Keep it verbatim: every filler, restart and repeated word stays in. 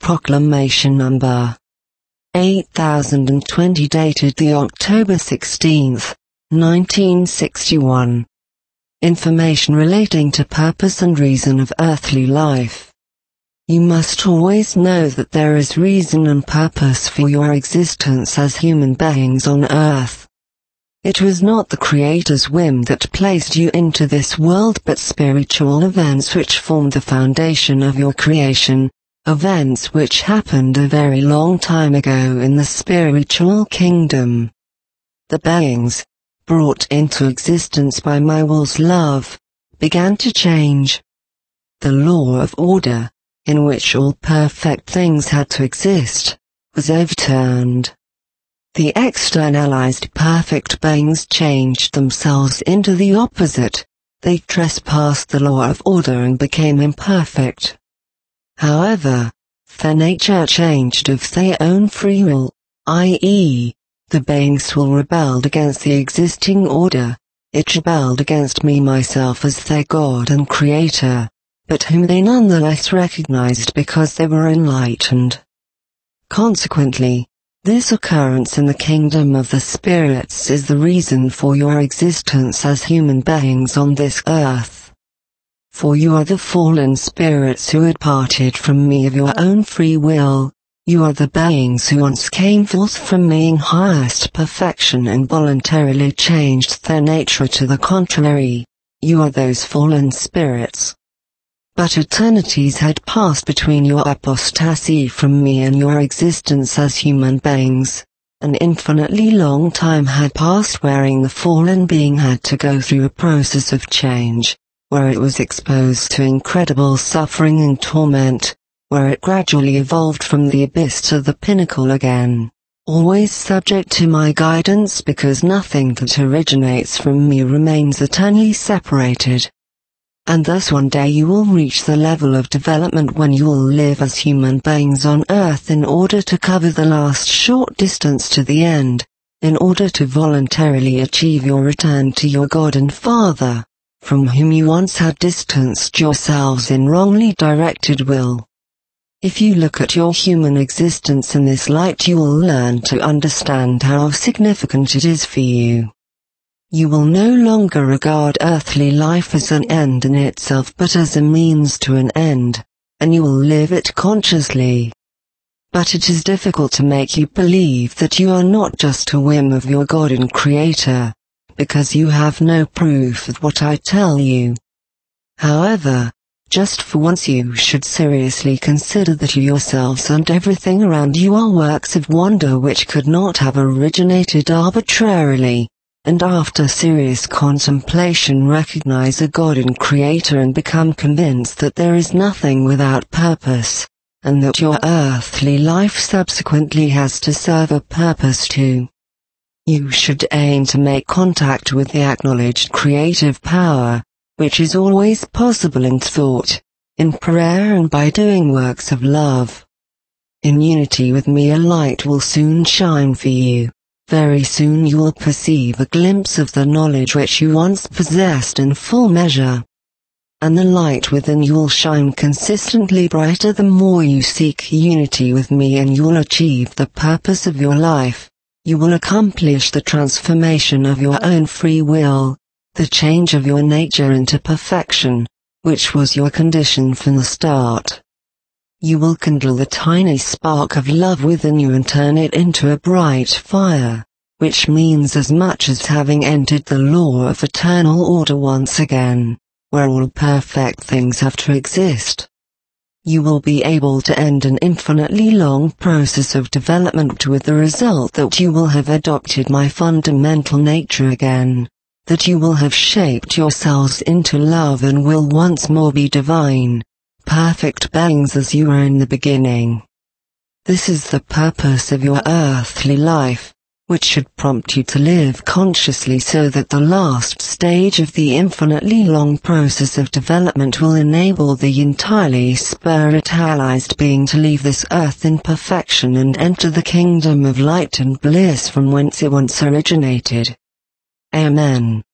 Proclamation Number eight thousand twenty, dated the October sixteenth, nineteen sixty-one. Information relating to purpose and reason of earthly life. You must always know that there is reason and purpose for your existence as human beings on earth. It was not the Creator's whim that placed you into this world, but spiritual events which formed the foundation of your creation, events which happened a very long time ago in the spiritual kingdom. The beings, brought into existence by my will's love, began to change. The law of order, in which all perfect things had to exist, was overturned. The externalized perfect beings changed themselves into the opposite. They trespassed the law of order and became imperfect. However, their nature changed of their own free will, that is, the beings will rebelled against the existing order. It rebelled against me myself as their God and Creator, but whom they nonetheless recognized because they were enlightened. Consequently, this occurrence in the kingdom of the spirits is the reason for your existence as human beings on this earth. For you are the fallen spirits who had parted from me of your own free will. You are the beings who once came forth from me in highest perfection and voluntarily changed their nature to the contrary. You are those fallen spirits. But eternities had passed between your apostasy from me and your existence as human beings. An infinitely long time had passed wherein the fallen being had to go through a process of change, where it was exposed to incredible suffering and torment, where it gradually evolved from the abyss to the pinnacle again, always subject to my guidance, because nothing that originates from me remains eternally separated. And thus one day you will reach the level of development when you will live as human beings on earth in order to cover the last short distance to the end, in order to voluntarily achieve your return to your God and Father, from whom you once had distanced yourselves in wrongly directed will. If you look at your human existence in this light, you will learn to understand how significant it is for you. You will no longer regard earthly life as an end in itself but as a means to an end, and you will live it consciously. But it is difficult to make you believe that you are not just a whim of your God and Creator, because you have no proof of what I tell you. However, just for once you should seriously consider that you yourselves and everything around you are works of wonder which could not have originated arbitrarily. And after serious contemplation recognize a God and Creator and become convinced that there is nothing without purpose, and that your earthly life subsequently has to serve a purpose too. You should aim to make contact with the acknowledged creative power, which is always possible in thought, in prayer and by doing works of love. In unity with me, a light will soon shine for you. Very soon you will perceive a glimpse of the knowledge which you once possessed in full measure. And the light within you will shine consistently brighter the more you seek unity with me, and you will achieve the purpose of your life. You will accomplish the transformation of your own free will, the change of your nature into perfection, which was your condition from the start. You will kindle the tiny spark of love within you and turn it into a bright fire, which means as much as having entered the law of eternal order once again, where all perfect things have to exist. You will be able to end an infinitely long process of development with the result that you will have adopted my fundamental nature again, that you will have shaped yourselves into love and will once more be divine, perfect beings as you were in the beginning. This is the purpose of your earthly life, which should prompt you to live consciously so that the last stage of the infinitely long process of development will enable the entirely spiritualized being to leave this earth in perfection and enter the kingdom of light and bliss from whence it once originated. Amen.